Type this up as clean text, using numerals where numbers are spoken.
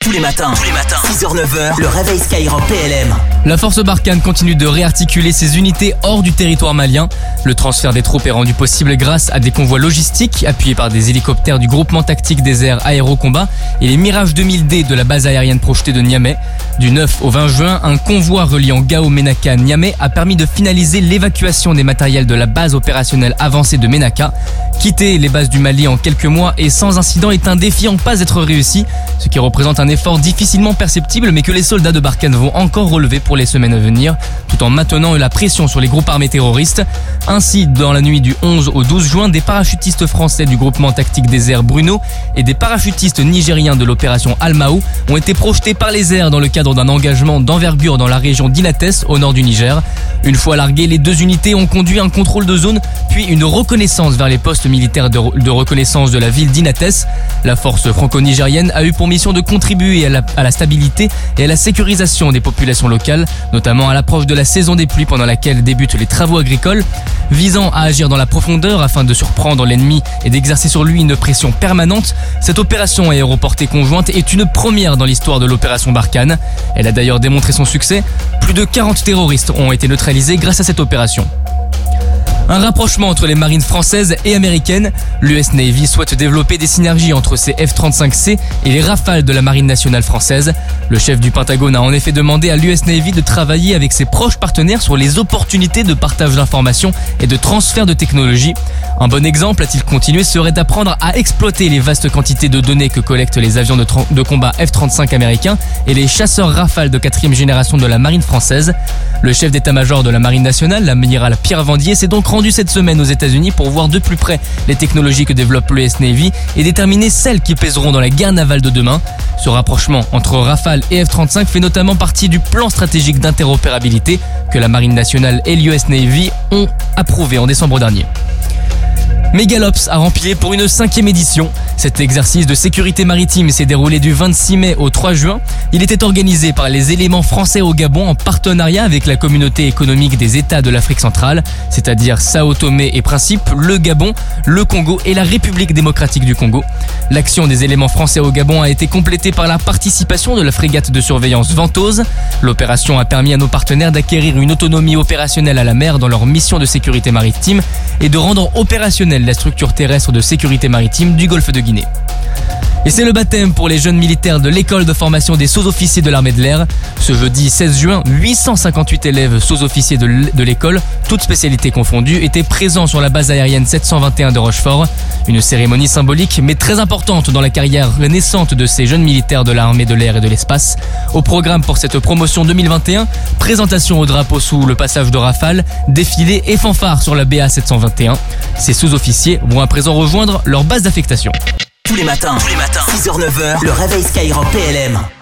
Tous les matins, 6h-9h, le réveil Skyrock PLM. La force Barkhane continue de réarticuler ses unités hors du territoire malien. Le transfert des troupes est rendu possible grâce à des convois logistiques appuyés par des hélicoptères du groupement tactique des airs Aérocombat et les Mirage 2000D de la base aérienne projetée de Niamey. Du 9 au 20 juin, un convoi reliant Gao, Ménaka, Niamey a permis de finaliser l'évacuation des matériels de la base opérationnelle avancée de Ménaka. Quitter les bases du Mali en quelques mois et sans incident est un défi en pas être réussi, ce qui représente un effort difficilement perceptible mais que les soldats de Barkhane vont encore relever pour les semaines à venir, tout en maintenant la pression sur les groupes armés terroristes. Ainsi, dans la nuit du 11 au 12 juin, des parachutistes français du groupement tactique des airs Bruno et des parachutistes nigériens de l'opération Al-Maou ont été projetés par les airs dans le cadre d'un engagement d'envergure dans la région d'Inates, au nord du Niger. Une fois larguées, les deux unités ont conduit un contrôle de zone, puis une reconnaissance vers les postes militaires de reconnaissance de la ville d'Inates. La force franco-nigérienne a eu pour mission de contribuer à la stabilité et à la sécurisation des populations locales, notamment à l'approche de la saison des pluies pendant laquelle débutent les travaux agricoles, visant à agir dans la profondeur afin de surprendre l'ennemi et d'exercer sur lui une pression permanente. Cette opération aéroportée conjointe est une première dans l'histoire de l'opération Barkhane. Elle a d'ailleurs démontré son succès. Plus de 40 terroristes ont été neutralisés grâce à cette opération. Un rapprochement entre les marines françaises et américaines. L'US Navy souhaite développer des synergies entre ses F-35C et les Rafales de la marine nationale française. Le chef du Pentagone a en effet demandé à l'US Navy de travailler avec ses proches partenaires sur les opportunités de partage d'informations et de transfert de technologies. Un bon exemple, a-t-il continué, serait d'apprendre à exploiter les vastes quantités de données que collectent les avions de combat F-35 américains et les chasseurs Rafale de 4e génération de la marine française. Le chef d'état-major de la marine nationale, l'amiral Pierre Vendier, s'est donc rendu cette semaine aux États-Unis pour voir de plus près les technologies que développe l'US Navy et déterminer celles qui pèseront dans la guerre navale de demain. Ce rapprochement entre Rafale et F-35 fait notamment partie du plan stratégique d'interopérabilité que la marine nationale et l'US Navy ont approuvé en décembre dernier. Megalops a rempli pour une 5e édition. Cet exercice de sécurité maritime s'est déroulé du 26 mai au 3 juin. Il était organisé par les éléments français au Gabon en partenariat avec la communauté économique des États de l'Afrique centrale, c'est-à-dire Sao Tomé et Principe, le Gabon, le Congo et la République démocratique du Congo. L'action des éléments français au Gabon a été complétée par la participation de la frégate de surveillance Ventose. L'opération a permis à nos partenaires d'acquérir une autonomie opérationnelle à la mer dans leur mission de sécurité maritime et de rendre opérationnelle la structure terrestre de sécurité maritime du Golfe de Guinée. Et c'est le baptême pour les jeunes militaires de l'école de formation des sous-officiers de l'armée de l'air. Ce jeudi 16 juin, 858 élèves sous-officiers de l'école, toutes spécialités confondues, étaient présents sur la base aérienne 721 de Rochefort. Une cérémonie symbolique mais très importante dans la carrière naissante de ces jeunes militaires de l'armée de l'air et de l'espace. Au programme pour cette promotion 2021, présentation au drapeau sous le passage de Rafale, défilé et fanfare sur la BA 721. Ces sous-officiers vont à présent rejoindre leur base d'affectation. Tous les matins, 6h-9h, le réveil Skyrock PLM.